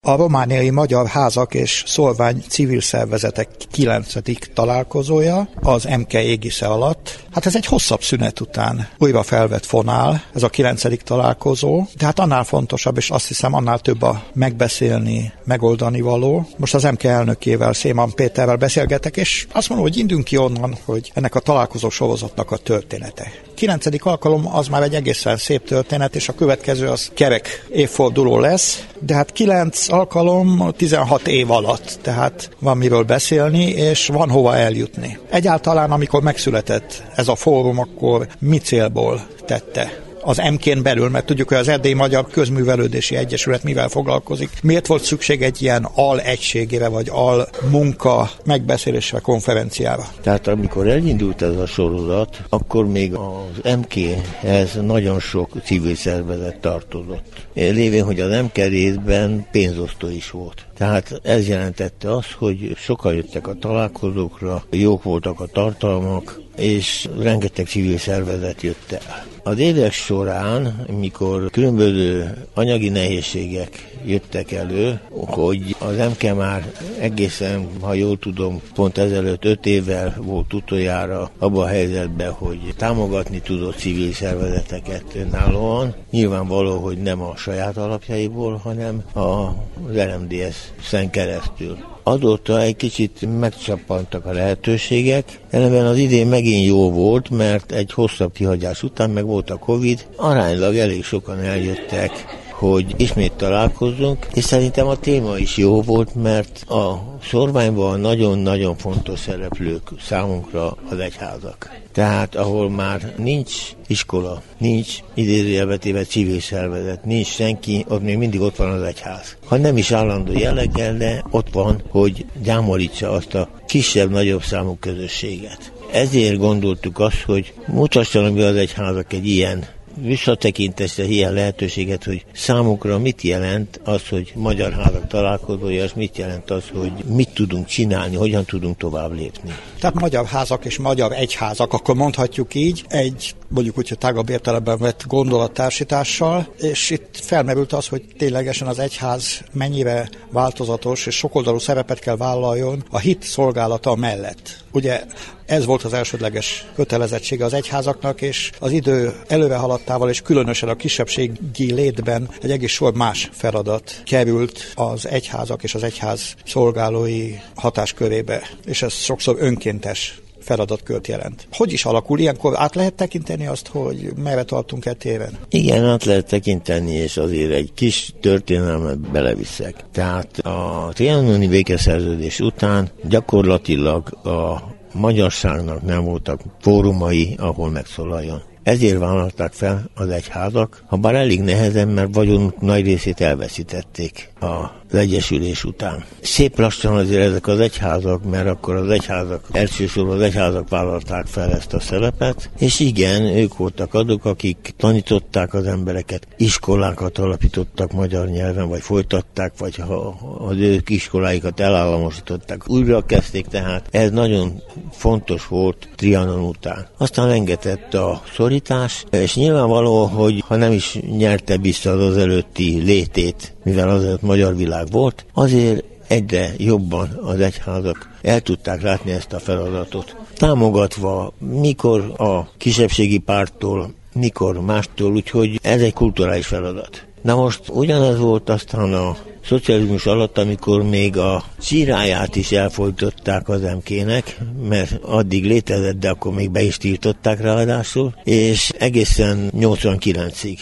A romániai magyar házak és szolvány civil szervezetek 9. találkozója az MK égisze alatt. Hát ez egy hosszabb szünet után újra felvett fonál, ez a 9. találkozó, de hát annál fontosabb, és azt hiszem annál több a megbeszélni, megoldani való. Most az MK elnökével, Széman Péterrel beszélgetek, és azt mondom, hogy indulunk ki onnan, hogy ennek a találkozó sorozatnak a története. 9. alkalom az már egy egészen szép történet, és a következő az kerek évforduló lesz, de hát 9 alkalom 16 év alatt, tehát van miről beszélni, és van hova eljutni. Egyáltalán, amikor megszületett ez a fórum, akkor mi célból tette? Az MK-n belül, mert tudjuk, hogy az Erdélyi Magyar Közművelődési Egyesület mivel foglalkozik. Miért volt szükség egy ilyen al-egységére, vagy al-munka megbeszélésre, konferenciára? Tehát amikor elindult ez a sorozat, akkor még az MK-hez nagyon sok civil szervezet tartozott. Lévén, hogy az MK részben pénzosztó is volt. Tehát ez jelentette azt, hogy sokan jöttek a találkozókra, jók voltak a tartalmak, és rengeteg civil szervezet jött el. Az évek során, mikor különböző anyagi nehézségek jöttek elő, hogy az MK már egészen, ha jól tudom, pont ezelőtt 5 évvel volt utoljára abban a helyzetben, hogy támogatni tudott civil szervezeteket önállóan. Nyilvánvaló, hogy nem a saját alapjaiból, hanem az RMDS-en keresztül. Azóta egy kicsit megcsappantak a lehetőségek, ellenben az idén megint jó volt, mert egy hosszabb kihagyás után meg volt a Covid, aránylag elég sokan eljöttek, hogy ismét találkozzunk, és szerintem a téma is jó volt, mert a szorványban nagyon-nagyon fontos szereplők számunkra az egyházak. Tehát ahol már nincs iskola, nincs idézőjelbetéve civil szervezet, nincs senki, ott még mindig ott van az egyház. Ha nem is állandó jelleggel, de ott van, hogy gyámolítsa azt a kisebb-nagyobb számú közösséget. Ezért gondoltuk azt, hogy mutassanak be az egyházak egy ilyen visszatekintésre ilyen lehetőséget, hogy számukra mit jelent az, hogy magyar házak találkozója, és mit jelent az, hogy mit tudunk csinálni, hogyan tudunk tovább lépni. Tehát magyar házak és magyar egyházak, akkor mondhatjuk így, egy mondjuk úgy, hogy tágabb értelemben vett gondolattársítással, és itt felmerült az, hogy ténylegesen az egyház mennyire változatos és sokoldalú szerepet kell vállaljon a hit szolgálata mellett. Ugye ez volt az elsődleges kötelezettsége az egyházaknak, és az idő előre haladtával, és különösen a kisebbségi létben egy egész sor más feladat került az egyházak és az egyház szolgálói hatáskörébe, és ez sokszor önkéntes feladatkört jelent. Hogy is alakul? Ilyenkor át lehet tekinteni azt, hogy merre tartunk téren? Igen, át lehet tekinteni, és azért egy kis történelmet beleviszek. Tehát a trianoni békeszerződés után gyakorlatilag a magyarságnak nem voltak fórumai, ahol megszólaljon. Ezért vállalták fel az egyházak, ha bár elég nehezen, mert vagyonuk nagy részét elveszítették az egyesülés után. Szép lassan azért ezek az egyházak, mert akkor az egyházak, elsősorban az egyházak vállalták fel ezt a szerepet, és igen, ők voltak azok, akik tanították az embereket, iskolákat alapítottak magyar nyelven, vagy folytatták, vagy ha az ők iskoláikat elállamosították, újra kezdték, tehát ez nagyon fontos volt Trianon után. Aztán rengetett a szorítás, és nyilvánvaló, hogy ha nem is nyerte vissza az előtti létét, mivel azért magyar világ volt, azért egyre jobban az egyházak el tudták látni ezt a feladatot. Támogatva mikor a kisebbségi párttól, mikor mástól, úgyhogy ez egy kulturális feladat. Na most ugyanez volt aztán a szocializmus alatt, amikor még a csiráját is elfojtották az MK-nek, mert addig létezett, de akkor még be is tiltották ráadásul, és egészen 89-ig.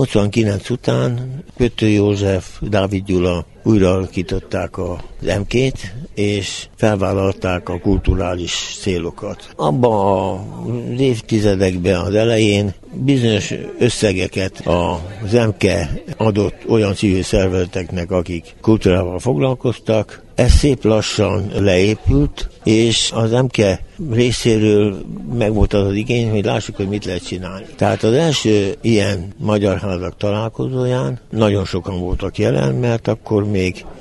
89 után Pöttő József, Dávid Gyula újra alakították az MK-t, és felvállalták a kulturális célokat. Abban az évtizedekben az elején bizonyos összegeket az MK adott olyan civil szervezeteknek, akik kultúrával foglalkoztak. Ez szép lassan leépült, és az MK részéről megvolt az igény, hogy lássuk, hogy mit lehet csinálni. Tehát az első ilyen magyar házak találkozóján nagyon sokan voltak jelen, mert akkor még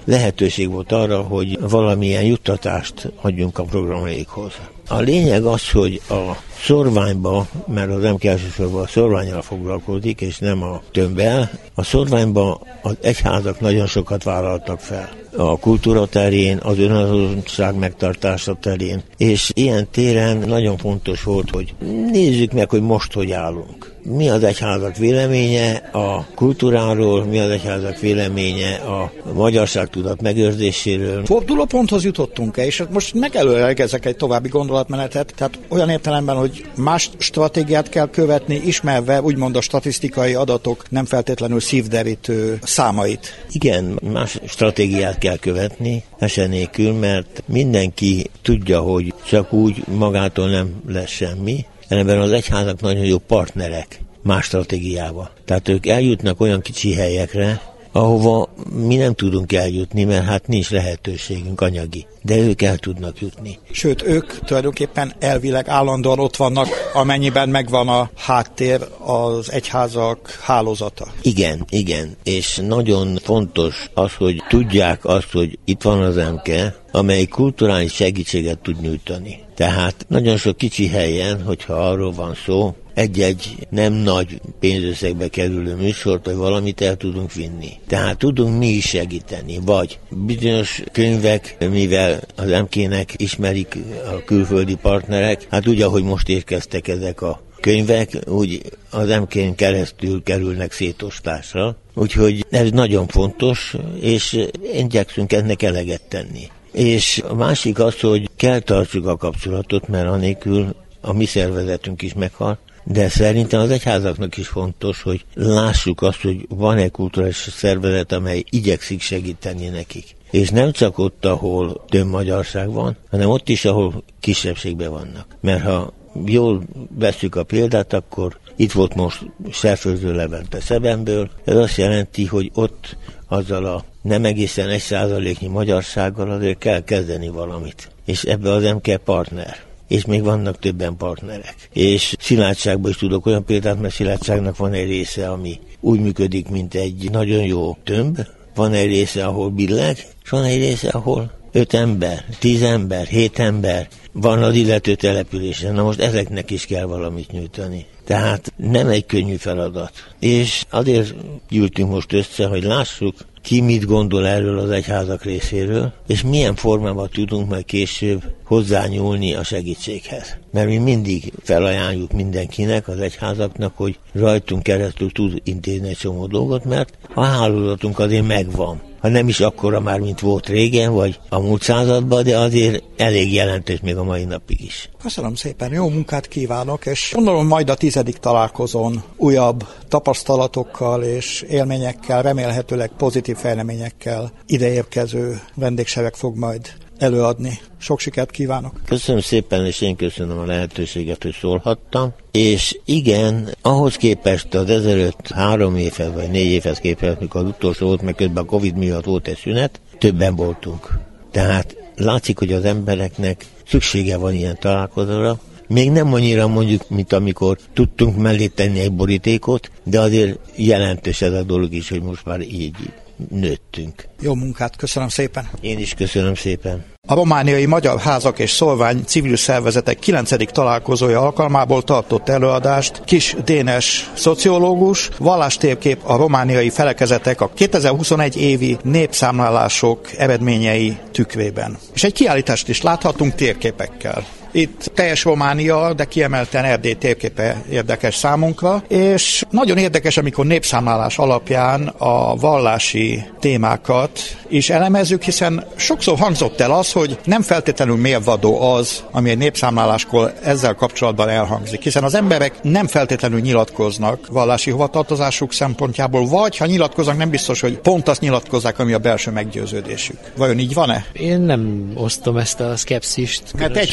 lehetőség volt arra, hogy valamilyen juttatást adjunk a programjaikhoz. A lényeg az, hogy a szorványba, mert az MK elsősorban a szorvánnyal foglalkozik, és nem a tömbbel, a szorványba az egyházak nagyon sokat vállaltak fel. A kultúra terén, az önazonosság megtartása terén, és ilyen téren nagyon fontos volt, hogy nézzük meg, hogy most hogy állunk. Mi az egyházak véleménye a kultúráról, mi az egyházak véleménye a magyarságtudat megőrzéséről. Fordulóponthoz jutottunk-e, és most megelőlegezek egy további gondolatmenetet, tehát olyan értelemben, hogy más stratégiát kell követni, ismerve úgymond a statisztikai adatok nem feltétlenül szívderítő számait. Igen, más stratégiát kell követni, ezen nélkül, mert mindenki tudja, hogy csak úgy magától nem lesz semmi. Ebben az egyházak nagyon jó partnerek más stratégiába. Tehát ők eljutnak olyan kicsi helyekre, ahova mi nem tudunk eljutni, mert hát nincs lehetőségünk anyagi. De ők el tudnak jutni. Sőt, ők tulajdonképpen elvileg állandóan ott vannak, amennyiben megvan a háttér, az egyházak hálózata. Igen. És nagyon fontos az, hogy tudják azt, hogy itt van az MK, amely kulturális segítséget tud nyújtani. Tehát nagyon sok kicsi helyen, hogyha arról van szó, egy-egy nem nagy pénzösszegbe kerülő műsort, vagy valamit el tudunk vinni. Tehát tudunk mi is segíteni, vagy bizonyos könyvek, mivel az MK-nek ismerik a külföldi partnerek, hát úgy, ahogy most érkeztek ezek a könyvek, úgy az MK-n keresztül kerülnek szétosztásra. Úgyhogy ez nagyon fontos, és igyekszünk ennek eleget tenni. És a másik az, hogy kell tartsuk a kapcsolatot, mert anélkül a mi szervezetünk is meghal, de szerintem az egyházaknak is fontos, hogy lássuk azt, hogy van egy kulturális szervezet, amely igyekszik segíteni nekik. És nem csak ott, ahol több magyarság van, hanem ott is, ahol kisebbségben vannak. Mert ha jól vesszük a példát, akkor itt volt most Serfőző Levente Szebenből. Ez azt jelenti, hogy ott azzal a nem egészen 1%-nyi magyarsággal azért kell kezdeni valamit. És ebbe az MK partner. És még vannak többen partnerek. És Szilágyságban is tudok olyan példát, mert Szilágyságnak van egy része, ami úgy működik, mint egy nagyon jó tömb. Van egy része, ahol billeg, és van egy része, ahol 5 ember, 10 ember, 7 ember van az illető településen. Na most ezeknek is kell valamit nyújtani. Tehát nem egy könnyű feladat. És azért gyűltünk most össze, hogy lássuk, ki mit gondol erről az egyházak részéről, és milyen formában tudunk majd később hozzányúlni a segítséghez. Mert mi mindig felajánljuk mindenkinek, az egyházaknak, hogy rajtunk keresztül tud intézni egy csomó dolgot, mert a hálózatunk azért megvan. Ha nem is akkora már, mint volt régen, vagy a múlt században, de azért elég jelentős még a mai napig is. Köszönöm szépen, jó munkát kívánok, és gondolom majd a 10. találkozón újabb tapasztalatokkal és élményekkel, remélhetőleg pozitív fejleményekkel ideérkező vendégsereg fog majd előadni. Sok sikert kívánok! Köszönöm szépen, és én köszönöm a lehetőséget, hogy szólhattam. És igen, ahhoz képest az ezelőtt 3 évhez vagy 4 évhez képest, mikor az utolsó volt, meg közben a Covid miatt volt egy szünet, többen voltunk. Tehát látszik, hogy az embereknek szüksége van ilyen találkozóra. Még nem annyira mondjuk, mint amikor tudtunk mellé tenni egy borítékot, de azért jelentős ez a dolog is, hogy most már így nőttünk. Jó munkát, köszönöm szépen! Én is köszönöm szépen! A romániai Magyar Házak és Szolvány civil szervezetek 9. találkozója alkalmából tartott előadást Kiss Dénes szociológus, vallástérkép a romániai felekezetek a 2021 évi népszámlálások eredményei tükrében. És egy kiállítást is láthatunk térképekkel. Itt teljes Románia, de kiemelten Erdély térképe érdekes számunkra, és nagyon érdekes, amikor népszámlálás alapján a vallási témákat is elemezzük, hiszen sokszor hangzott el az, hogy nem feltétlenül mérvadó az, ami egy népszámláláskor ezzel kapcsolatban elhangzik, hiszen az emberek nem feltétlenül nyilatkoznak vallási hovatartozásuk szempontjából, vagy ha nyilatkoznak, nem biztos, hogy pont azt nyilatkozzák, ami a belső meggyőződésük. Vajon így van-e? Én nem osztom ezt a szkepszist. Mert hogy valaki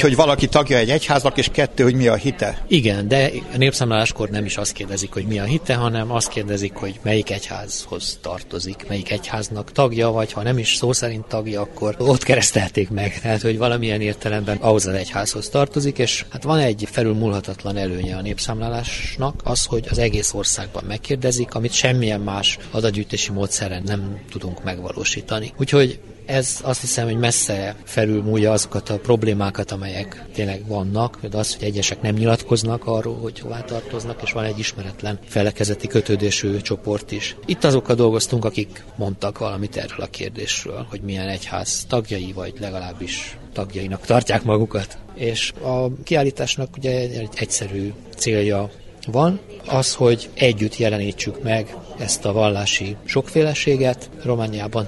tagja egy egyháznak, és 2, hogy mi a hite. Igen, de a népszámláláskor nem is azt kérdezik, hogy mi a hite, hanem azt kérdezik, hogy melyik egyházhoz tartozik, melyik egyháznak tagja, vagy ha nem is szó szerint tagja, akkor ott keresztelték meg. Tehát, hogy valamilyen értelemben ahhoz az egyházhoz tartozik, és hát van egy felülmúlhatatlan előnye a népszámlálásnak, az, hogy az egész országban megkérdezik, amit semmilyen más adatgyűjtési módszerrel nem tudunk megvalósítani. Úgyhogy ez azt hiszem, hogy messze felülmúlja azokat a problémákat, amelyek tényleg vannak, például az, hogy egyesek nem nyilatkoznak arról, hogy hová tartoznak, és van egy ismeretlen felekezeti kötődésű csoport is. Itt azokkal dolgoztunk, akik mondtak valamit erről a kérdésről, hogy milyen egyház tagjai, vagy legalábbis tagjainak tartják magukat. És a kiállításnak ugye egy egyszerű célja van, az, hogy együtt jelenítsük meg ezt a vallási sokféleséget. Romániában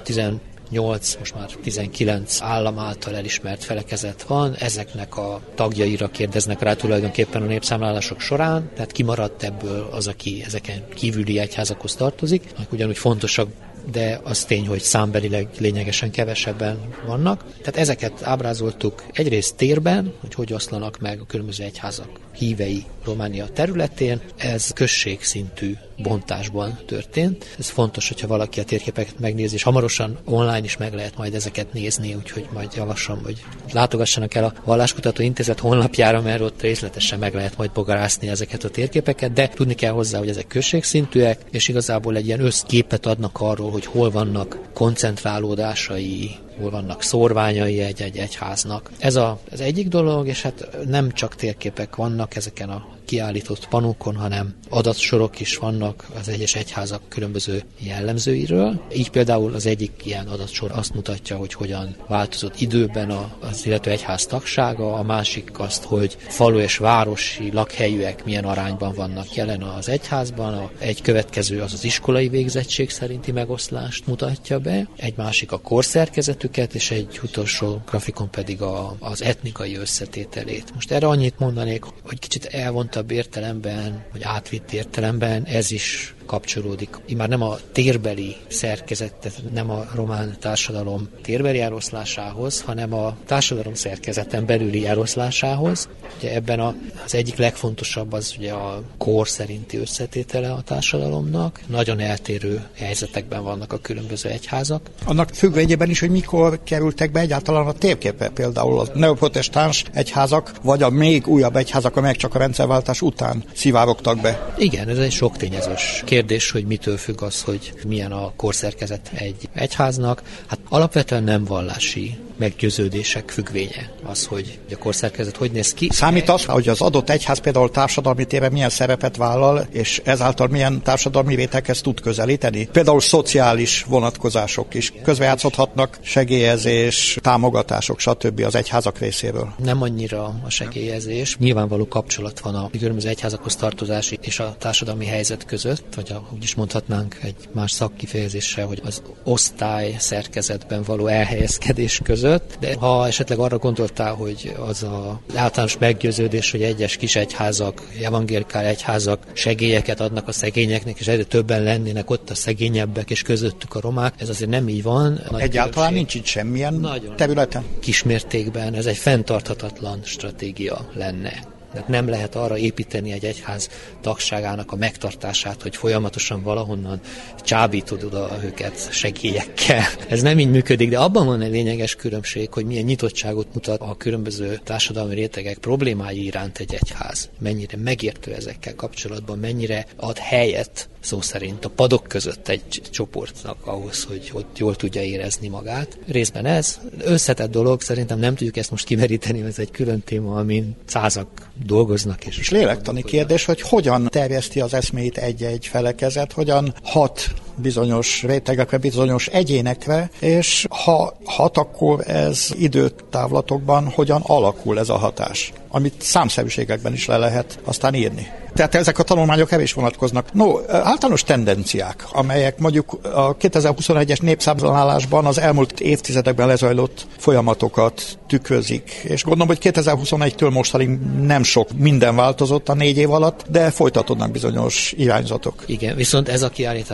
18, most már 19 állam által elismert felekezet van, ezeknek a tagjaira kérdeznek rá tulajdonképpen a népszámlálások során, tehát kimaradt ebből az, aki ezeken kívüli egyházakhoz tartozik, ugyanúgy fontosak, de az tény, hogy számbelileg lényegesen kevesebben vannak. Tehát ezeket ábrázoltuk egyrészt térben, hogy oszlanak meg a különböző egyházak hívei Románia területén. Ez községszintű bontásban történt. Ez fontos, hogyha valaki a térképeket megnézi, és hamarosan online is meg lehet majd ezeket nézni, úgyhogy majd javaslom, hogy látogassanak el a Valláskutató Intézet honlapjára, mert ott részletesen meg lehet majd bogarászni ezeket a térképeket, de tudni kell hozzá, hogy ezek községszintűek, és igazából egy ilyen összképet adnak arról, hogy hol vannak koncentrálódásai, hol vannak szórványai egy egyháznak. Ez az egyik dolog, és hát nem csak térképek vannak ezeken a kiállított panókon, hanem adatsorok is vannak az egyes egyházak különböző jellemzőiről. Így például az egyik ilyen adatsor azt mutatja, hogy hogyan változott időben az illető egyház tagsága, a másik azt, hogy falu és városi lakhelyűek milyen arányban vannak jelen az egyházban. Egy következő az iskolai végzettség szerinti megoszlást mutatja be, egy másik a korszerkezetüket, és egy utolsó grafikon pedig az etnikai összetételét. Most erre annyit mondanék, hogy kicsit elvontabb értelemben, vagy átvitt értelemben ez is kapcsolódik. Már nem a térbeli szerkezetet, nem a román társadalom térbeli eloszlásához, hanem a társadalom szerkezeten belüli eloszlásához. Ugye ebben az egyik legfontosabb az ugye a kor szerinti összetétele a társadalomnak. Nagyon eltérő helyzetekben vannak a különböző egyházak. Annak függvényében is, hogy mikor kerültek be egyáltalán a térképe, például a neoprotestáns egyházak, vagy a még újabb egyházak, amelyek csak a rendszerváltás után szivárogtak be. Igen, ez egy sok tényezős kérdés, hogy mitől függ az, hogy milyen a korszerkezet egy egyháznak. Hát alapvetően nem vallási meggyőződések függvénye az, hogy a korszerkezet hogy néz ki. Számít az, hogy az adott egyház például társadalmi téren milyen szerepet vállal, és ezáltal milyen társadalmi réteghez tud közelíteni? Például szociális vonatkozások is közbejátszhatnak, segélyezés, támogatások, stb. Az egyházak részéről. Nem annyira a segélyezés. Nyilvánvaló kapcsolat van a különböző egyházakhoz tartozási és a társadalmi helyzet között, vagy úgy is mondhatnánk egy más szakkifejezéssel, hogy az osztály szerkezetben való elhelyezkedés között. De ha esetleg arra gondoltál, hogy az az általános meggyőződés, hogy egyes kis egyházak, evangélikál egyházak segélyeket adnak a szegényeknek, és egyre többen lennének ott a szegényebbek, és közöttük a romák, ez azért nem így van. Egyáltalán nincs itt semmilyen területen? Kismértékben ez egy fenntarthatatlan stratégia lenne. Tehát nem lehet arra építeni egy egyház tagságának a megtartását, hogy folyamatosan valahonnan csábítod oda őket segélyekkel. Ez nem így működik, de abban van egy lényeges különbség, hogy milyen nyitottságot mutat a különböző társadalmi rétegek problémái iránt egy egyház. Mennyire megértő ezekkel kapcsolatban, mennyire ad helyet szó szerint a padok között egy csoportnak ahhoz, hogy ott jól tudja érezni magát. Részben ez összetett dolog, szerintem nem tudjuk ezt most kimeríteni, ez egy külön téma, amin százak dolgoznak. És lélektani kérdés, hogy hogyan terjeszti az eszmét egy-egy felekezet, hogyan hat bizonyos rétegekre, bizonyos egyénekre, és ha hat, akkor ez időtávlatokban hogyan alakul ez a hatás, amit számszerűségekben is le lehet aztán írni. Tehát ezek a tanulmányok kevés vonatkoznak. Általános tendenciák, amelyek mondjuk a 2021-es népszámlálásban az elmúlt évtizedekben lezajlott folyamatokat tükrözik. És gondolom, hogy 2021-től mostanig nem sok minden változott a 4 év alatt, de folytatódnak bizonyos irányzatok. Igen, viszont ez a kiállítás erre nem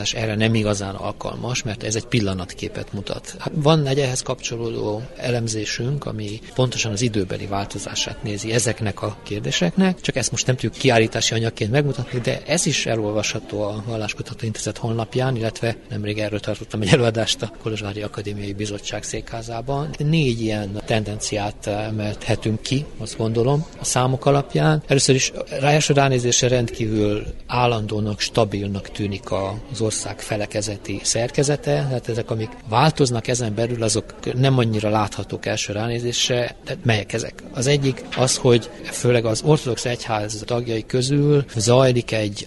nem igazán alkalmas, mert ez egy pillanatképet mutat. Van egy ehhez kapcsolódó elemzésünk, ami pontosan az időbeli változását nézi ezeknek a kérdéseknek, csak ezt most nem tudjuk kiállítási anyagként megmutatni, de ez is elolvasható a Valláskutató Intézet honlapján, illetve nemrég erről tartottam egy előadást a Kolozsvári Akadémiai Bizottság székházában. 4 ilyen tendenciát emelhetünk ki, azt gondolom, a számok alapján. Először is első ránézésre rendkívül állandónak, stabilnak tűnik az ország felekezeti szerkezete, tehát ezek, amik változnak ezen belül, azok nem annyira láthatók első ránézésre, de melyek ezek? Az egyik az, hogy főleg az ortodox egyház tagjai közül zajlik egy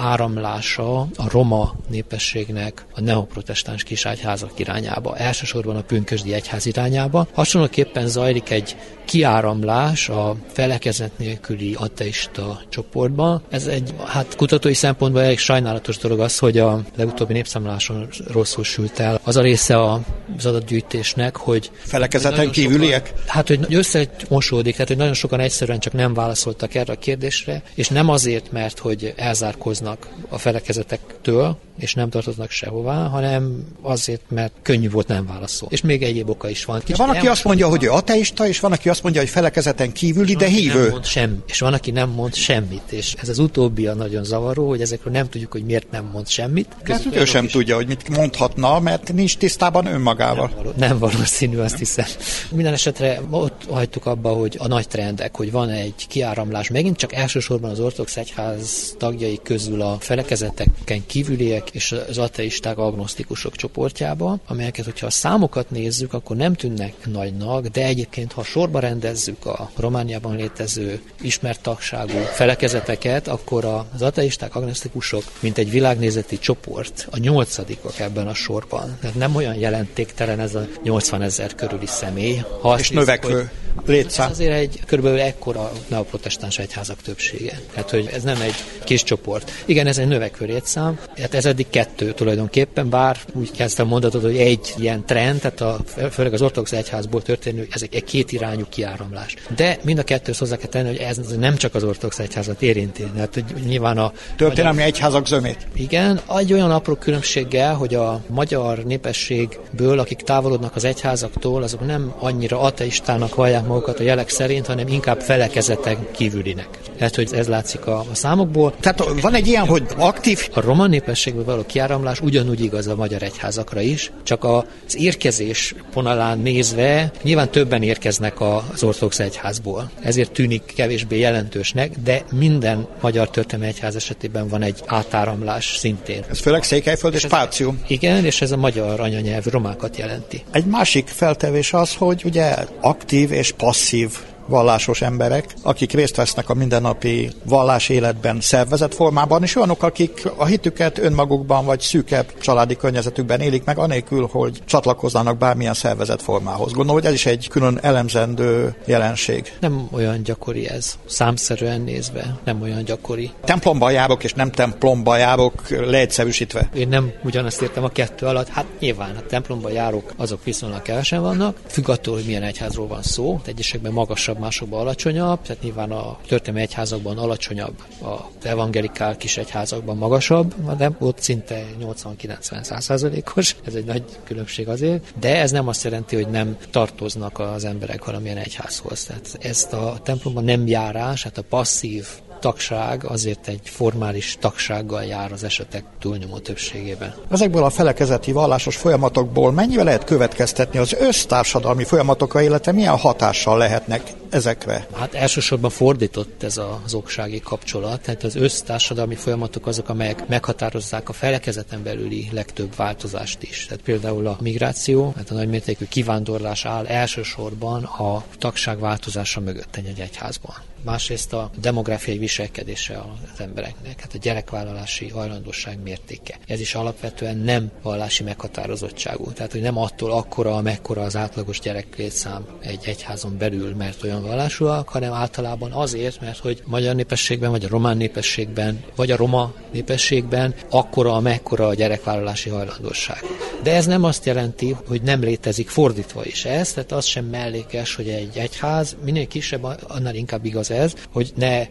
áramlása a roma népességnek a neoprotestáns kisegyházak irányába, elsősorban a pünkösdi egyház irányába. Hasonlóképpen zajlik egy kiáramlás a felekezet nélküli ateista csoportban. Ez egy, kutatói szempontból elég sajnálatos dolog az, hogy a legutóbbi népszámláson rosszul sült el az a része az adatgyűjtésnek, hogy felekezeten kívüliek? Hogy összemosódik, tehát hogy nagyon sokan egyszerűen csak nem válaszoltak erre a kérdésre, és nem azért, mert hogy elzárkoznak a felekezetektől, és nem tartoznak sehová, hanem azért, mert könnyű volt nem válaszolni. És még egyéb oka is van. Van, aki azt mondja, hogy ő ateista, és van, aki azt mondja, hogy felekezeten kívüli, de hívő. Nem mond semmi, és van, aki nem mond semmit, és ez az utóbbi a nagyon zavaró, hogy ezekről nem tudjuk, hogy miért nem mond semmit. Hát ő sem tudja, hogy mit mondhatna, mert nincs tisztában önmagával. Nem valószínű, azt hiszem. Minden esetre ott hagytuk abba, hogy a nagy trendek, hogy van egy kiáramlás, megint csak elsősorban az ortodox egyház tagjai közül a felekezeteken kívüliek és az ateisták, agnosztikusok csoportjába, amelyeket, hogyha a számokat nézzük, akkor nem tűnnek nagynak, de egyébként, ha sorba rendezzük a Romániában létező ismert tagságú felekezeteket, akkor az ateisták, agnosztikusok, mint egy világnézeti csoport, a 8-ak ebben a sorban. Tehát nem olyan jelentéktelen ez a 80 000 körüli személy. És növekvő létszám. Ez azért egy körülbelül ekkora neoprotestáns egyházak többsége. Tehát, hogy ez nem egy kis csoport. Igen, ez egy növekvő létszám. Hát ez eddig 2 tulajdonképpen, bár úgy kezdtem mondatod, hogy egy ilyen trend, tehát főleg az ortodox egyházból történő, ez egy 2 irányú kiáramlás. De mind a 2-höz hozzá kell tenni, hogy ez nem csak az ortodox egyházat érinti. Tehát, hogy nyilván a történelmi egyházak zömét. Igen, egy olyan apró különbséggel, hogy a magyar népességből, akik távolodnak az egyházaktól, azok nem annyira ateistának vallják magukat a jelek szerint, hanem inkább felekezeten kívülinek. Tehát, hogy ez látszik a számokból. Tehát van egy ilyen, hogy aktív. A roma népességből való kiáramlás ugyanúgy igaz a magyar egyházakra is, csak az érkezés vonalán nézve nyilván többen érkeznek az ortodox egyházból. Ezért tűnik kevésbé jelentősnek, de minden magyar történelmi egyház esetében van egy átáramlás szintén. Ez főleg Székelyföld és Pácium. Igen, és ez a magyar anyanyelvű romákat jelenti. Egy másik feltevés az, hogy ugye aktív és passzív vallásos emberek, akik részt vesznek a mindennapi vallás életben szervezett formában, és olyanok, akik a hitüket önmagukban vagy szűkebb családi környezetükben élik meg, anélkül, hogy csatlakoznának bármilyen szervezett formához. Gondolom, hogy ez is egy külön elemzendő jelenség. Nem olyan gyakori ez, számszerűen nézve, nem olyan gyakori. Templomba járok és nem templomba járok, leegyszerűsítve. Én nem ugyanazt értem a 2 alatt. Hát nyilván a templomba járok, azok viszonylag kevesen vannak, függ attól, hogy milyen egyházról van szó. Egyesekben magasabb, másokban alacsonyabb, tehát nyilván a történelmi egyházakban alacsonyabb, az evangelikál kis egyházakban magasabb, de ott szinte 80-90%-os, ez egy nagy különbség azért, de ez nem azt jelenti, hogy nem tartoznak az emberek valamilyen egyházhoz. Tehát ezt a templomban nem járás, hát a passzív tagság azért egy formális tagsággal jár az esetek túlnyomó többségében. Ezekből a felekezeti vallásos folyamatokból mennyivel lehet következtetni az össztársadalmi folyamatokra, illetve milyen hatással lehetnek ezekre? Hát elsősorban fordított ez az oksági kapcsolat, tehát az össztársadalmi folyamatok azok, amelyek meghatározzák a felekezeten belüli legtöbb változást is. Tehát például a migráció, tehát a nagymértékű kivándorlás áll elsősorban a tagság változása mögött egy egyházban. Másrészt a demográfiai viselkedése az embereknek, hát a gyerekvállalási hajlandóság mértéke. Ez is alapvetően nem vallási meghatározottságú. Tehát, hogy nem attól akkora, amekkora az átlagos gyereklétszám egy egyházon belül, mert olyan vallásúak, hanem általában azért, mert hogy magyar népességben, vagy a román népességben, vagy a roma népességben akkora, amekkora a gyerekvállalási hajlandóság. De ez nem azt jelenti, hogy nem létezik fordítva is ez, tehát az sem mellékes, hogy egy egyház, minél kisebb, annál inkább igaz ez, hogy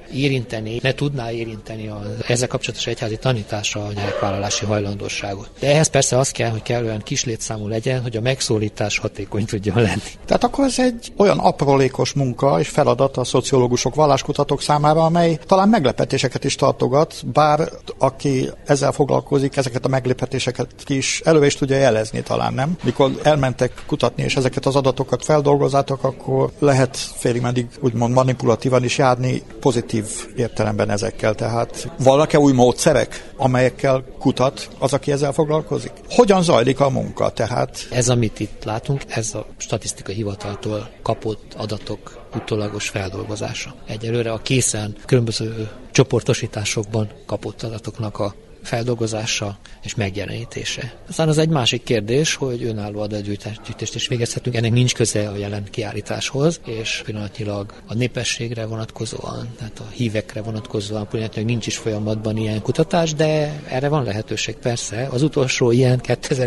ne tudná érinteni ezzel kapcsolatos egyházi tanításra a gyerekvállalási hajlandóságot. De ehhez persze az kell, hogy kellően kis létszámú legyen, hogy a megszólítás hatékony tudjon lenni. Tehát akkor ez egy olyan aprólékos munka és feladat a szociológusok, valláskutatók számára, amely talán meglepetéseket is tartogat, bár aki ezzel foglalkozik, ezeket a meglepetéseket is előre is tudja jelezni talán, nem? Mikor elmentek kutatni és ezeket az adatokat feldolgozzátok, akkor lehet félig meddig úgymond manipulatívan is járni pozitív értelemben ezekkel. Tehát vannak-e új módszerek, amelyekkel kutat az, aki ezzel foglalkozik? Hogyan zajlik a munka? Tehát ez, amit itt látunk, ez a statisztikai hivataltól kapott adatok utólagos feldolgozása. Egyelőre a készen különböző csoportosításokban kapott adatoknak a feldolgozása és megjelenítése. Aztán az egy másik kérdés, hogy önálló adatgyűjtést is végezhetünk, ennek nincs köze a jelen kiállításhoz, és pillanatnyilag a népességre vonatkozóan, tehát a hívekre vonatkozóan pillanatnyilag nincs is folyamatban ilyen kutatás, de erre van lehetőség persze. Az utolsó ilyen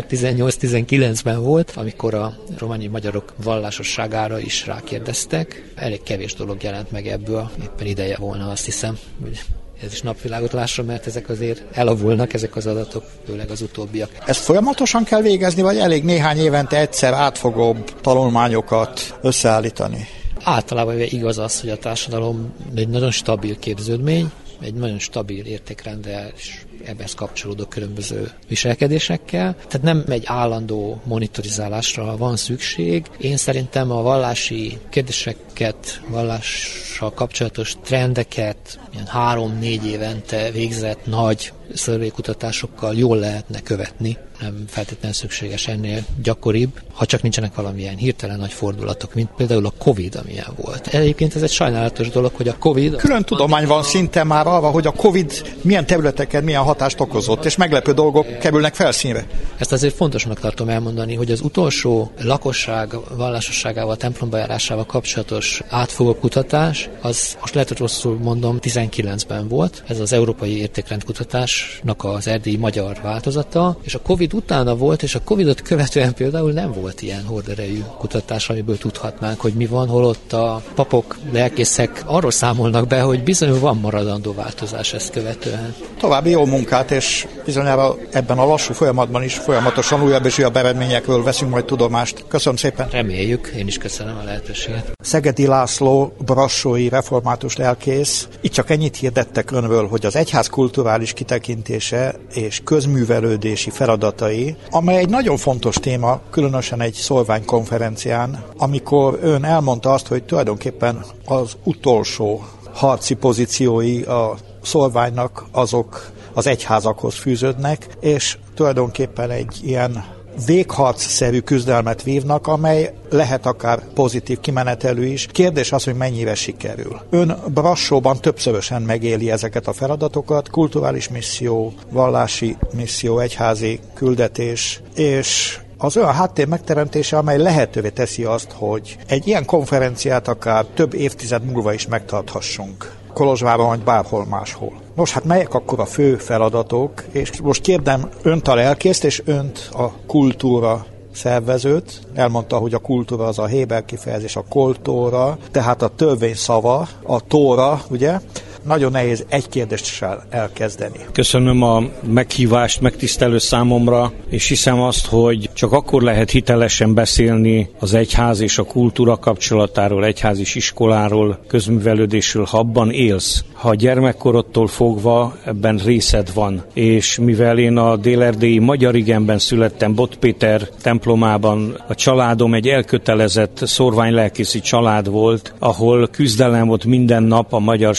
2018-19-ben volt, amikor a romániai magyarok vallásosságára is rákérdeztek. Elég kevés dolog jelent meg ebből, éppen ideje volna, azt hiszem, hogy ez is napvilágot lásson, mert ezek azért elavulnak, ezek az adatok, főleg az utóbbiak. Ezt folyamatosan kell végezni, vagy elég néhány évente egyszer átfogóbb tanulmányokat összeállítani? Általában igaz az, hogy a társadalom egy nagyon stabil képződmény, egy nagyon stabil értékrenddel és ebben kapcsolódó különböző viselkedésekkel. Tehát nem egy állandó monitorizálásra van szükség. Én szerintem a vallási kérdéseket, vallással kapcsolatos trendeket ilyen 3-4 évente végzett nagy szörvénykutatásokkal jól lehetne követni. Nem feltétlenül szükséges ennél gyakoribb, ha csak nincsenek valamilyen hirtelen nagy fordulatok, mint például a Covid, amilyen volt. Egyébként ez egy sajnálatos dolog, hogy a Covid... Külön tudomány van szinte már arra, hogy a Covid milyen területeken milyen hatást okozott, és meglepő dolgok kerülnek felszínre. Ezt azért fontosnak tartom elmondani, hogy az utolsó lakosság vallásosságával, templomba járásával kapcsolatos átfogó kutatás, az most lehet, hogy rosszul mondom, 19-ben volt. Ez az Európai Értékrendkutatásnak az erdélyi magyar változata, és a Covid utána volt, és a Covidot követően például nem volt ilyen horderejű kutatás, amiből tudhatnánk, hogy mi van, holott a papok, lelkészek arról számolnak be, hogy bizony van maradandó változás ezt követően. További jó munkát, és bizonyára ebben a lassú folyamatban is folyamatosan újabb és újabb eredményekről veszünk majd tudomást. Köszönöm szépen! Reméljük, én is köszönöm a lehetőséget. Szegedi László, brassói református lelkész. Itt csak ennyit hirdettek önről, hogy az egyház kulturális kitekintése és közművelődési feladatai, amely egy nagyon fontos téma, különösen egy szolványkonferencián, amikor ön elmondta azt, hogy tulajdonképpen az utolsó harci pozíciói a szolványnak azok az egyházakhoz fűződnek, és tulajdonképpen egy ilyen végharcszerű küzdelmet vívnak, amely lehet akár pozitív kimenetelű is. Kérdés az, hogy mennyire sikerül. Ön Brassóban többszörösen megéli ezeket a feladatokat, kulturális misszió, vallási misszió, egyházi küldetés, és az olyan háttér megteremtése, amely lehetővé teszi azt, hogy egy ilyen konferenciát akár több évtized múlva is megtarthassunk. Kolozsvárban vagy bárhol máshol. Nos, hát melyek akkor a fő feladatok, és most kérdem önt a lelkészt, és önt a kultúra szervezőt. Elmondta, hogy a kultúra az a héber kifejezés, a koltóra, tehát a törvény szava, a tóra, ugye? Nagyon nehéz egy kérdéssel elkezdeni. Köszönöm a meghívást, megtisztelő számomra, és hiszem azt, hogy csak akkor lehet hitelesen beszélni az egyház és a kultúra kapcsolatáról, egyházi iskoláról, közművelődésről, ha abban élsz. Ha gyermekkorodtól fogva ebben részed van. És mivel én a dél-erdélyi Magyar Igenben születtem, Bot Péter templomában, a családom egy elkötelezett szorványlelkészi család volt, ahol küzdelem volt minden nap a magyarságért,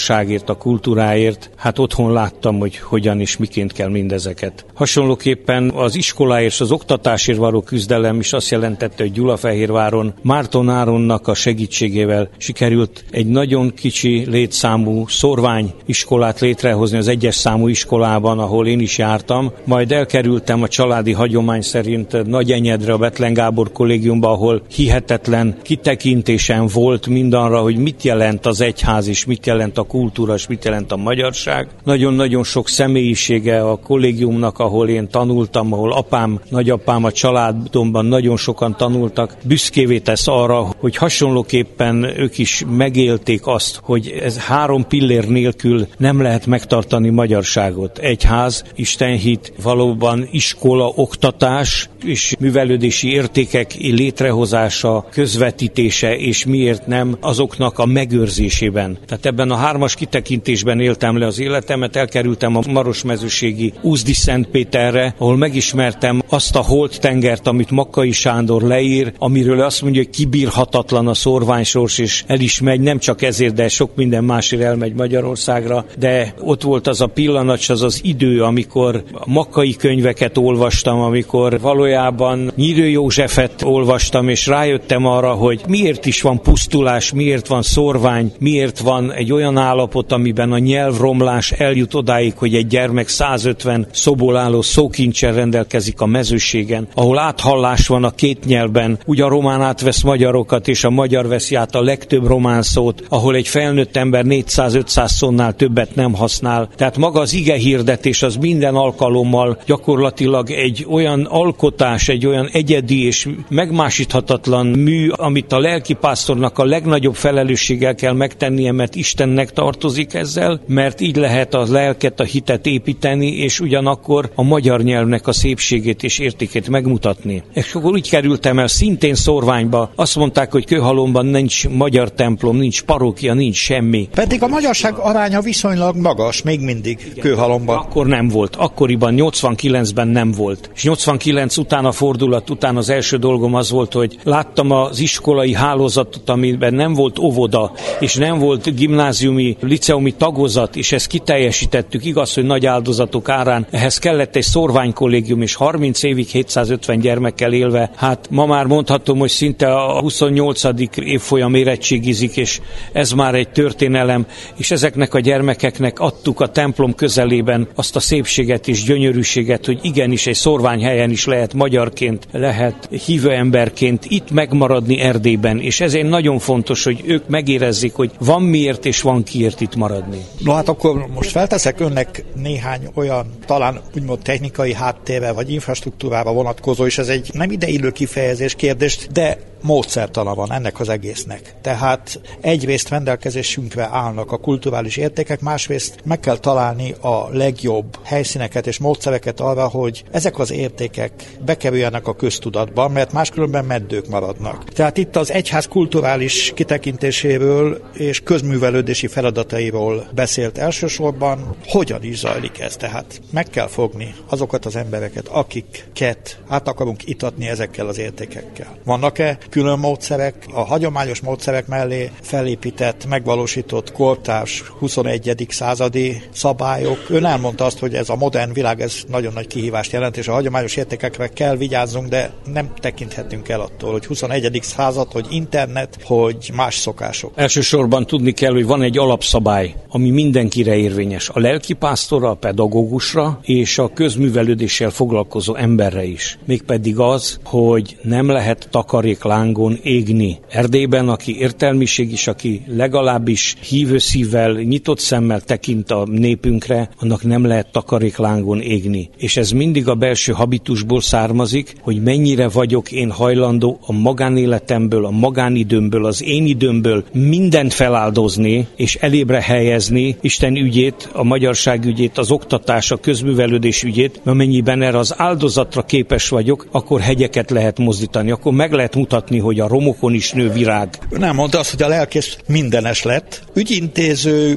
a kultúráért, hát otthon láttam, hogy hogyan és miként kell mindezeket. Hasonlóképpen az iskoláért és az oktatásért való küzdelem is azt jelentette, hogy Gyulafehérváron Márton Áronnak a segítségével sikerült egy nagyon kicsi létszámú szorványiskolát létrehozni az 1-es számú iskolában, ahol én is jártam. Majd elkerültem a családi hagyomány szerint Nagyenyedre, a Bethlen Gábor kollégiumba, ahol hihetetlen kitekintésem volt mindarra, hogy mit jelent az egyház, és mit jelent a kultúra, és mit jelent a magyarság. Nagyon-nagyon sok személyisége a kollégiumnak, ahol én tanultam, ahol apám, nagyapám, a családomban nagyon sokan tanultak, büszkévé tesz arra, hogy hasonlóképpen ők is megélték azt, hogy ez 3 pillér nélkül nem lehet megtartani magyarságot. Egyház, istenhit, valóban iskola, oktatás és művelődési értékek létrehozása, közvetítése, és miért nem azoknak a megőrzésében. Tehát ebben a 3-as kitekintésben éltem le az életemet, elkerültem a marosmezőségi Úszdi-Szentpéterre, ahol megismertem azt a holttengert, amit Makkai Sándor leír, amiről azt mondja, hogy kibírhatatlan a szorványsors, és el is megy, nem csak ezért, de sok minden másért elmegy Magyarországra, de ott volt az a pillanat, az az idő, amikor a Makkai könyveket olvastam, amikor valójában Nyírő Józsefet olvastam, és rájöttem arra, hogy miért is van pusztulás, miért van szorvány, miért van egy olyan állapot, amiben a nyelvromlás eljut odáig, hogy egy gyermek 150 szóból álló szókincsel rendelkezik a mezőségen, ahol áthallás van a 2 nyelvben, úgy a román átvesz magyarokat, és a magyar veszi át a legtöbb román szót, ahol egy felnőtt ember 400-500 szónál többet nem használ. Tehát maga az igehirdetés az minden alkalommal gyakorlatilag egy olyan alkotás, egy olyan egyedi és megmásíthatatlan mű, amit a lelkipásztornak a legnagyobb felelősséggel kell megtennie, mert Istennek tartozik ezzel, mert így lehet a lelket, a hitet építeni, és ugyanakkor a magyar nyelvnek a szépségét és értékét megmutatni. És akkor úgy kerültem el szintén szorványba, azt mondták, hogy Kőhalomban nincs magyar templom, nincs parókia, nincs semmi. Pedig a magyarság aránya viszonylag magas, még mindig Kőhalomban. Akkor nem volt, akkoriban 89-ben nem volt. És 89 után, a fordulat után az első dolgom az volt, hogy láttam az iskolai hálózatot, amiben nem volt óvoda, és nem volt gimnáziumi, liceumi tagozat, és ezt kiteljesítettük, igaz, hogy nagy áldozatok árán. Ehhez kellett egy szorványkollégium, és 30 évig 750 gyermekkel élve, hát ma már mondhatom, hogy szinte a 28. évfolyam érettségizik, és ez már egy történelem, és ezeknek a gyermekeknek adtuk a templom közelében azt a szépséget és gyönyörűséget, hogy igenis egy szorványhelyen is lehet magyarként, lehet hívő emberként itt megmaradni Erdélyben, és ezért nagyon fontos, hogy ők megérezzék, hogy van miért és van kiért itt maradni. No hát akkor most felteszek önnek néhány olyan, talán úgymond technikai háttérre vagy infrastruktúrára vonatkozó, és ez egy nem ideillő kifejezés kérdést, de módszertana van ennek az egésznek. Tehát egyrészt rendelkezésünkre állnak a kulturális értékek, másrészt meg kell találni a legjobb helyszíneket és módszereket arra, hogy ezek az értékek bekerüljenek a köztudatba, mert máskülönben meddők maradnak. Tehát itt az egyház kulturális kitekintéséről és közművelődési feladatairól beszélt elsősorban. Hogyan is zajlik ez? Tehát meg kell fogni azokat az embereket, akiket át akarunk itatni ezekkel az értékekkel. Vannak-e külön módszerek, a hagyományos módszerek mellé felépített, megvalósított kortárs 21. századi szabályok? Ön elmondta azt, hogy ez a modern világ, ez nagyon nagy kihívást jelent, és a hagyományos értékekre kell vigyázzunk, de nem tekinthetünk el attól, hogy 21. század, hogy internet, hogy más szokások. Elsősorban tudni kell, hogy van egy alapszabály, ami mindenkire érvényes. A lelkipásztorra, a pedagógusra és a közművelődéssel foglalkozó emberre is. Mégpedig az, hogy nem lehet takaréklángon égni. Erdélyben, aki értelmiség is, aki legalábbis hívő szívvel, nyitott szemmel tekint a népünkre, annak nem lehet takaréklángon égni. És ez mindig a belső habitusból származik, hogy mennyire vagyok én hajlandó a magánéletemből, a magánidőmből, az én időmből mindent feláldozni, és elébre helyezni Isten ügyét, a magyarság ügyét, az oktatás, a közművelődés ügyét, amennyiben erre az áldozatra képes vagyok, akkor hegyeket lehet mozdítani, akkor meg lehet mutatni, hogy a romokon is nő virág. Nem mondta azt, hogy a lelkész mindenes lett. Ügyintéző,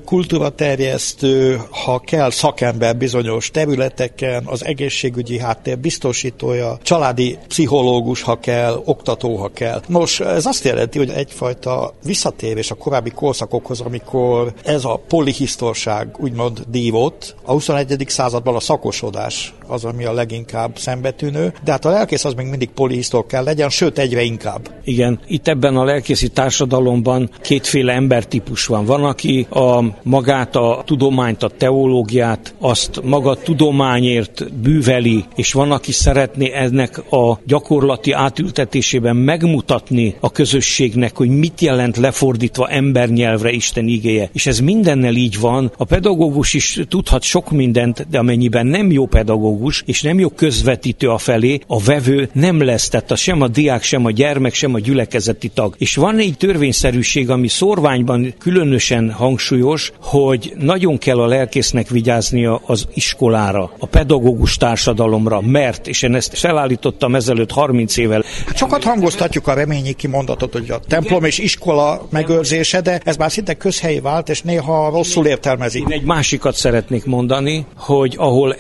kultúraterjesztő, ha kell szakember bizonyos területeken, az egészségügyi háttér biztosító tanácsolja, családi pszichológus, ha kell, oktató, ha kell. Nos, ez azt jelenti, hogy egyfajta visszatérés a korábbi korszakokhoz, amikor ez a polihisztorság úgymond dívott, a 21. században a szakosodás az, ami a leginkább szembetűnő, de hát a lelkész az még mindig polihisztor kell legyen, sőt egyre inkább. Igen, itt ebben a lelkészi társadalomban kétféle embertípus van. Van, aki magát a tudományt, a teológiát, azt maga tudományért bűveli, és van, aki szeretné ennek a gyakorlati átültetésében megmutatni a közösségnek, hogy mit jelent lefordítva embernyelvre Isten igéje. És ez mindennel így van. A pedagógus is tudhat sok mindent, de amennyiben nem jó pedagógus, és nem jó közvetítő afelé, a vevő nem lesz, tehát sem a diák, sem a gyermek, sem a gyülekezeti tag. És van egy törvényszerűség, ami szórványban különösen hangsúlyos, hogy nagyon kell a lelkésznek vigyáznia az iskolára, a pedagógus társadalomra, mert, és én ezt felállítottam ezelőtt 30 évvel. Hát sokat hangoztatjuk a reményi kimondatot, hogy a templom és iskola megőrzése, de ez már szinte közhelyi vált, és néha rosszul értelmezik. Én egy másikat szeretnék mondani, hogy ahol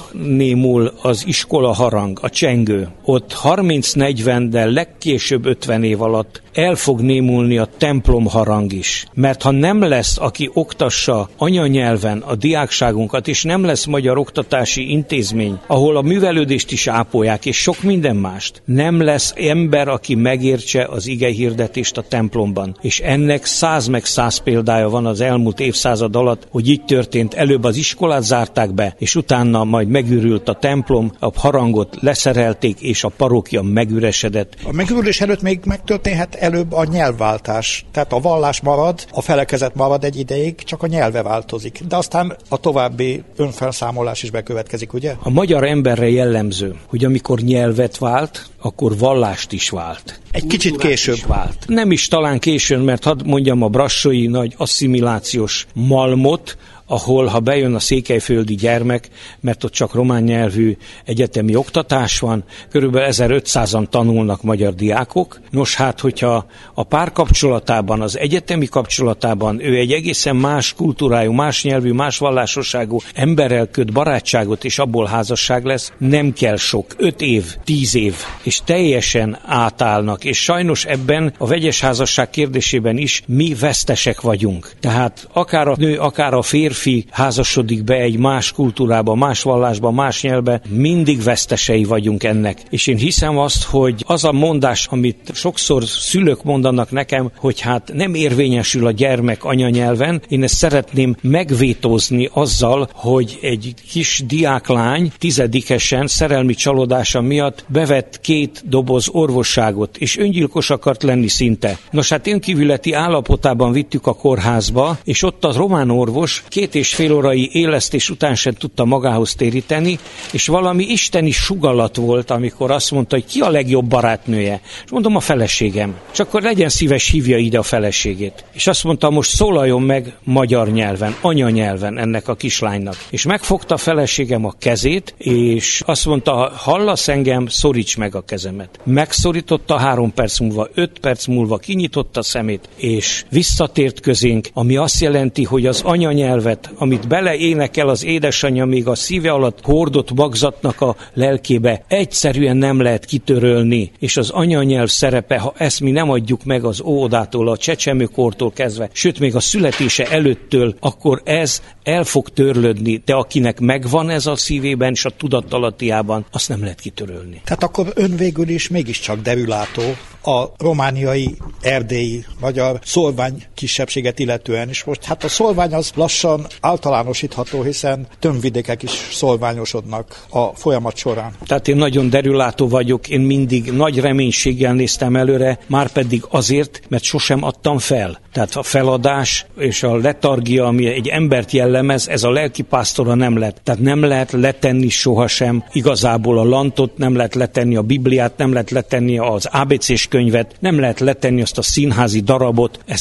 elnémul az iskola harang, a csengő, ott 30-40, de legkésőbb 50 év alatt el fog némulni a templom harang is. Mert ha nem lesz, aki oktassa anyanyelven a diákságunkat, és nem lesz magyar oktatási intézmény, ahol a művelődést is ápolják, és sok minden mást, nem lesz ember, aki megértse az igehirdetést a templomban. És ennek 100 meg 100 példája van az elmúlt évszázad alatt, hogy így történt. Előbb az iskolát zárták be, és utána majd megürült a templom, a harangot leszerelték, és a parókia megüresedett. A megürülés előtt még megtörténhet előbb a nyelvváltás. Tehát a vallás marad, a felekezet marad egy ideig, csak a nyelve változik. De aztán a további önfelszámolás is bekövetkezik, ugye? A magyar emberre jellemző, hogy amikor nyelvet vált, akkor vallást is vált. Egy kicsit később vált. Nem is talán későn, mert hadd mondjam a brassói nagy asszimilációs malmot, ahol, ha bejön a székelyföldi gyermek, mert ott csak román nyelvű egyetemi oktatás van, körülbelül 1500-an tanulnak magyar diákok. Nos hát, hogyha a párkapcsolatában, az egyetemi kapcsolatában ő egy egészen más kultúrájú, más nyelvű, más vallásosságú emberrel köt barátságot, és abból házasság lesz, nem kell sok, 5 év, 10 év, és teljesen átállnak, és sajnos ebben a vegyes házasság kérdésében is mi vesztesek vagyunk. Tehát akár a nő, akár a férfi házasodik be egy más kultúrába, más vallásba, más nyelvbe, mindig vesztesei vagyunk ennek. És én hiszem azt, hogy az a mondás, amit sokszor szülők mondanak nekem, hogy hát nem érvényesül a gyermek anyanyelven, én ezt szeretném megvétózni azzal, hogy egy kis diáklány 10-esen szerelmi csalódása miatt bevett 2 doboz orvosságot, és öngyilkos akart lenni szinte. Nos hát önkívületi állapotában vittük a kórházba, és ott a román orvos 2,5 órai élesztés után sem tudta magához téríteni, és valami isteni sugallat volt, amikor azt mondta, hogy ki a legjobb barátnője. És mondom, a feleségem. És akkor legyen szíves, hívja ide a feleségét. És azt mondta, most szólaljon meg magyar nyelven, anyanyelven ennek a kislánynak. És megfogta a feleségem a kezét, és azt mondta, hallasz engem, szoríts meg a kezemet. Megszorította, 3 perc múlva, 5 perc múlva kinyitotta a szemét, és visszatért közénk, ami azt jelenti, hogy az anyanyelvet, amit beleénekel az édesanyja még a szíve alatt hordott magzatnak a lelkébe, egyszerűen nem lehet kitörölni, és az anyanyelv szerepe, ha ezt mi nem adjuk meg az óvodától, a csecsemőkortól kezdve, sőt még a születése előttől, akkor ez el fog törlődni, de akinek megvan ez a szívében és a tudattalattiában, azt nem lehet kitörölni. Tehát akkor ön végül is mégiscsak derülátó a romániai, erdélyi, magyar szolvány kisebbséget illetően is. Most hát a szolvány az lassan általánosítható, hiszen tömbvidékek is szolványosodnak a folyamat során. Tehát én nagyon derülátó vagyok, én mindig nagy reménységgel néztem előre, márpedig azért, mert sosem adtam fel. Tehát a feladás és a letargia, ami egy embert jellemez, ez a lelkipásztora nem lett. Tehát nem lehet letenni sohasem igazából a lantot, nem lehet letenni a Bibliát, nem lehet letenni az ABC-s könyvet, nem lehet letenni azt a színházi darabot, eznek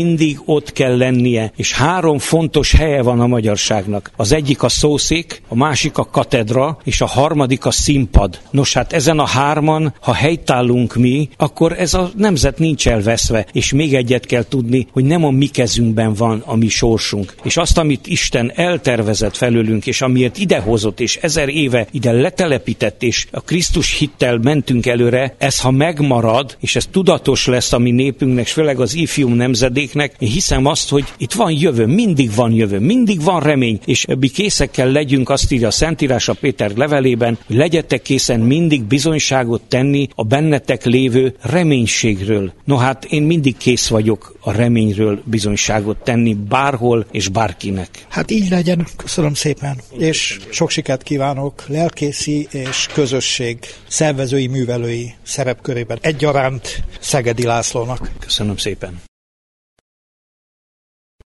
mindig ott kell lennie, és 3 fontos helye van a magyarságnak. Az egyik a szószék, a másik a katedra, és a harmadik a színpad. Nos, hát ezen a 3-an, ha helytállunk mi, akkor ez a nemzet nincs elveszve, és még egyet kell tudni, hogy nem a mi kezünkben van a mi sorsunk. És azt, amit Isten eltervezett felőlünk, és amiért idehozott, és 1000 éve ide letelepített, és a Krisztus hittel mentünk előre, ez ha megmarad, és ez tudatos lesz a mi népünknek, és főleg az ifjú nemzedéknek, én hiszem azt, hogy itt van jövő, mindig van remény, és mi készek kell legyünk, azt írja a Szentírás a Péter levelében, hogy legyetek készen mindig bizonyságot tenni a bennetek lévő reménységről. No hát én mindig kész vagyok a reményről bizonyságot tenni bárhol és bárkinek. Hát így legyen, köszönöm szépen, és sok sikert kívánok lelkészi és közösség szervezői, művelői szerepkörében egyaránt Szegedi Lászlónak. Köszönöm szépen.